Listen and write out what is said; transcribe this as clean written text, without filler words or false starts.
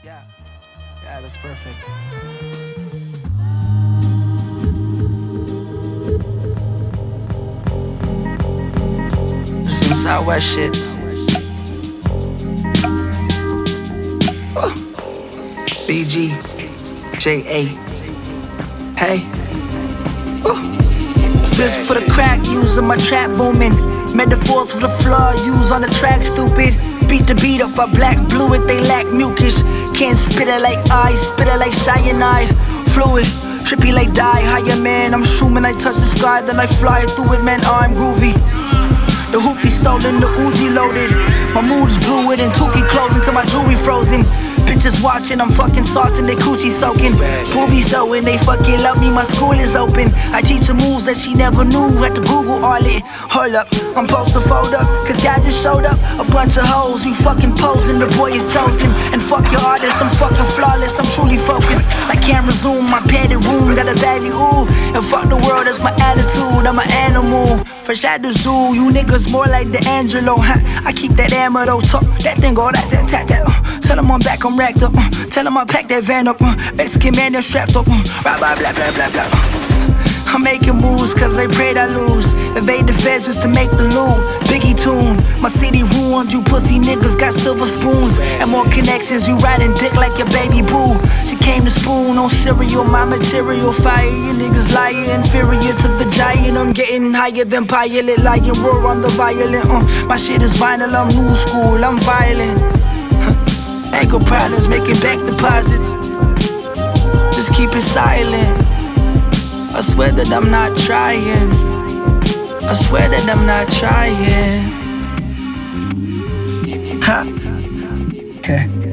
Yeah, yeah, that's perfect. Some Southwest shit. BG, JA. Hey. This for the crack, using my trap booming. Metaphors for the floor, use on the track, stupid. Beat the beat up, I black blue it, they lack mucus. Can't spit it like ice, spit it like cyanide. Fluid, trippy like die, higher man. I'm shrooming, I touch the sky, then I fly through it, man, I'm groovy. The hoopty stolen, the Uzi loaded. My mood's fluid and Tukey clothing till my jewelry frozen. Bitches watching, I'm fucking saucing, they coochie soaking. Booby showing, they fucking love me, my school is open. I teach her moves that she never knew, had to Google all it. Hold up, I'm supposed to fold up, cause dad just showed up. A bunch of hoes, you fucking posing, the boy is chosen. And fuck your artist, I'm fucking flawless, I'm truly focused. Like camera zoom, my padded room, got a baddie, ooh. And fuck the world, that's my attitude, I'm an animal. Fresh out the zoo, you niggas more like the Angelo, huh? I keep that ammo though, talk, that thing go that. Tell him I'm back, I'm racked up, tell him I pack that van up, Mexican man, they're strapped up, blah blah blah blah blah blah. I'm making moves cause they prayed I lose. Evade the feds just to make the loot. Biggie tune, my city ruined. You pussy niggas got silver spoons and more connections. You riding dick like your baby boo. She came to spoon on cereal, my material fire. You niggas lying, inferior to the giant. I'm getting higher than pilot, lying roar on the violin. My shit is vinyl, I'm new school, I'm violent. Ankle problems, making back deposits. Just keep it silent. I swear that I'm not trying. I swear that I'm not trying. Ha. Okay.